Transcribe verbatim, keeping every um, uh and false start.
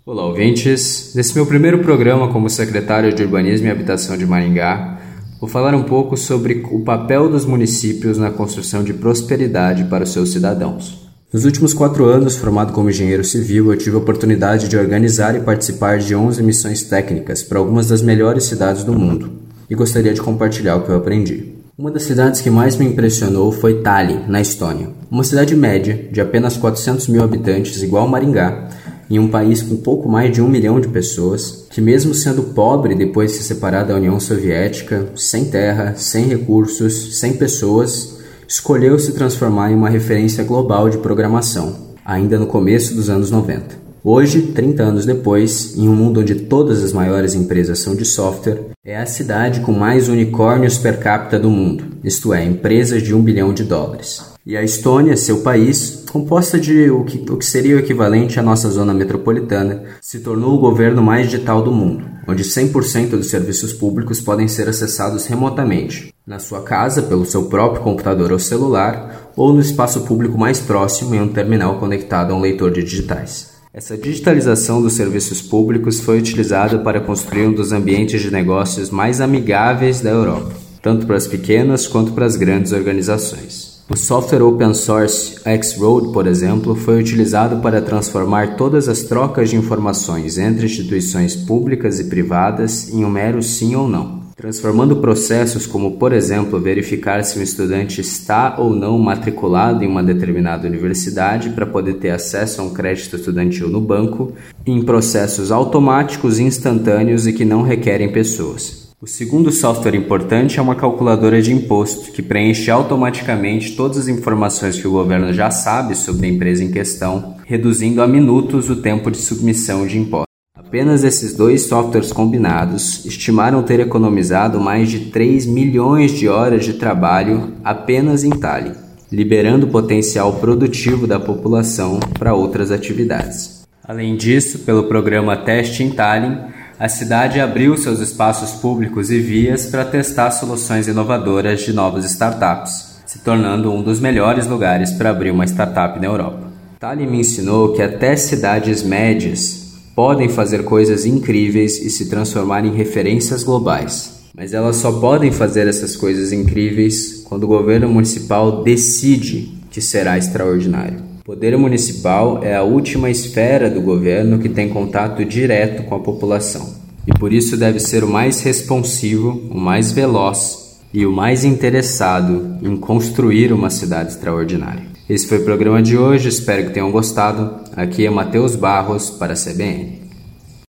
Olá, ouvintes! Nesse meu primeiro programa como secretário de Urbanismo e Habitação de Maringá, vou falar um pouco sobre o papel dos municípios na construção de prosperidade para os seus cidadãos. Nos últimos quatro anos, formado como engenheiro civil, eu tive a oportunidade de organizar e participar de onze missões técnicas para algumas das melhores cidades do mundo, e gostaria de compartilhar o que eu aprendi. Uma das cidades que mais me impressionou foi Tallinn, na Estônia, uma cidade média de apenas quatrocentos mil habitantes, igual Maringá, em um país com pouco mais de um milhão de pessoas, que mesmo sendo pobre depois de se separar da União Soviética, sem terra, sem recursos, sem pessoas, escolheu se transformar em uma referência global de programação, ainda no começo dos anos noventa. Hoje, trinta anos depois, em um mundo onde todas as maiores empresas são de software, é a cidade com mais unicórnios per capita do mundo, isto é, empresas de um bilhão de dólares. E a Estônia, seu país, composta de o que, o que seria o equivalente à nossa zona metropolitana, se tornou o governo mais digital do mundo, onde cem por cento dos serviços públicos podem ser acessados remotamente, na sua casa, pelo seu próprio computador ou celular, ou no espaço público mais próximo em um terminal conectado a um leitor de digitais. Essa digitalização dos serviços públicos foi utilizada para construir um dos ambientes de negócios mais amigáveis da Europa, tanto para as pequenas quanto para as grandes organizações. O software open source X-Road, por exemplo, foi utilizado para transformar todas as trocas de informações entre instituições públicas e privadas em um mero sim ou não, transformando processos como, por exemplo, verificar se um estudante está ou não matriculado em uma determinada universidade para poder ter acesso a um crédito estudantil no banco, em processos automáticos e instantâneos e que não requerem pessoas. O segundo software importante é uma calculadora de imposto, que preenche automaticamente todas as informações que o governo já sabe sobre a empresa em questão, reduzindo a minutos o tempo de submissão de impostos. Apenas esses dois softwares combinados estimaram ter economizado mais de três milhões de horas de trabalho apenas em Tallinn, liberando o potencial produtivo da população para outras atividades. Além disso, pelo programa Teste em Tallinn, a cidade abriu seus espaços públicos e vias para testar soluções inovadoras de novas startups, se tornando um dos melhores lugares para abrir uma startup na Europa. Tallinn me ensinou que até cidades médias podem fazer coisas incríveis e se transformar em referências globais. Mas elas só podem fazer essas coisas incríveis quando o governo municipal decide que será extraordinário. O poder municipal é a última esfera do governo que tem contato direto com a população. E por isso deve ser o mais responsivo, o mais veloz e o mais interessado em construir uma cidade extraordinária. Esse foi o programa de hoje, espero que tenham gostado. Aqui é Matheus Barros para a C B N.